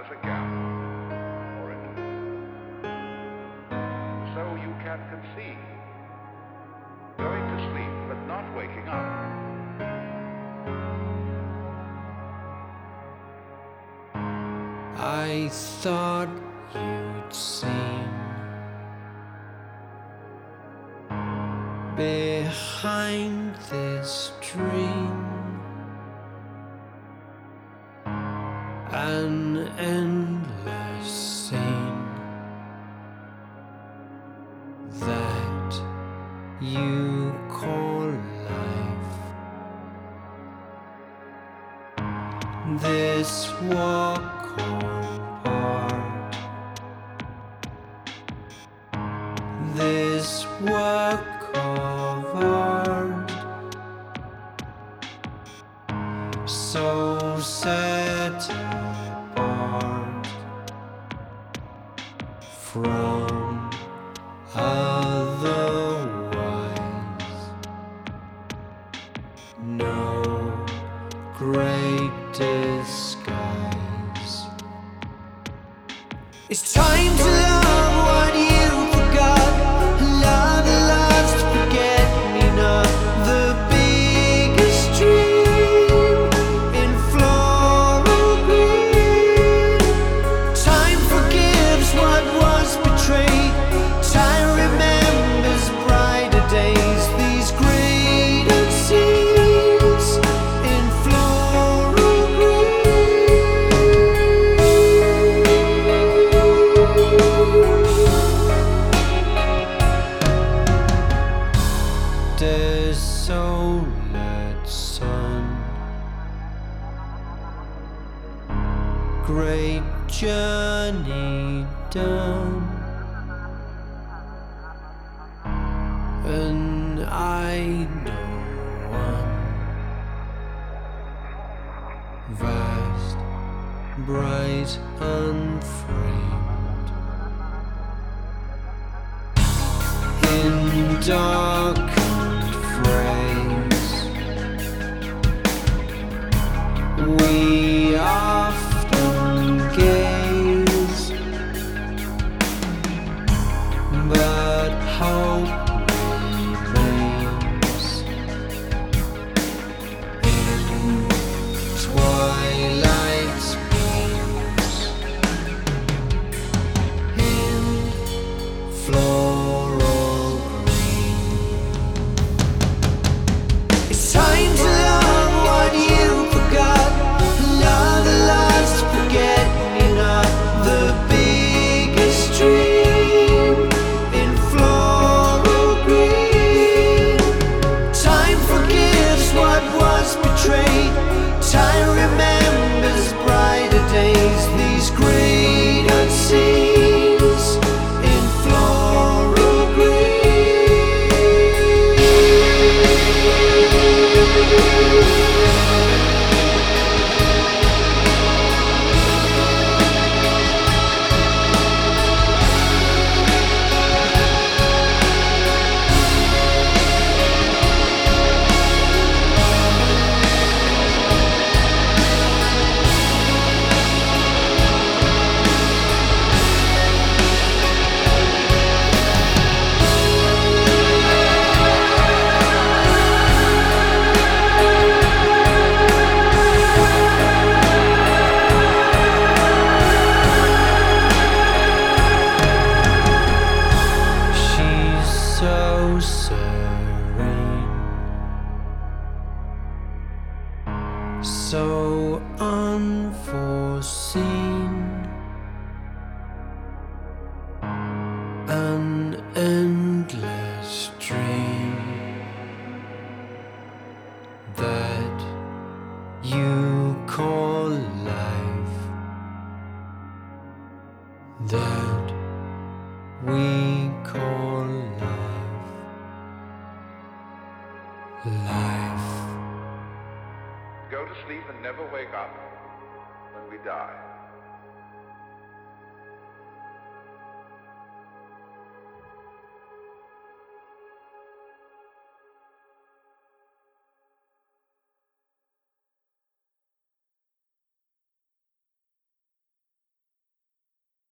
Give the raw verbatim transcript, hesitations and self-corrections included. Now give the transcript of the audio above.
as a gap for it. So you can conceive going to sleep but not waking up. I thought you'd seen behind this dream an endless scene that you call life. This walk on part, this work of art, so set apart from otherwise. No great disguise. It's time to love what you forgot, love the loves to forget me not. The biggest dream in floral green. Time forgives what was betrayed. Time remembers brighter days. These great unscenes in floral green. Desolate sun, great journey done, and I know one vast, bright, unframed in darkened phrase. We often gaze, but hope remains in twilight's beams, in floral green. It's time to love what you forgot, love the loves to forget me not. The biggest dream in floral green. Time forgives what was betrayed. Time remembers brighter days. These great unscenes in floral green. She's so serene, so unforeseen, an endless dream that you call life, that we call life. Life. Go to sleep and never wake up when we die.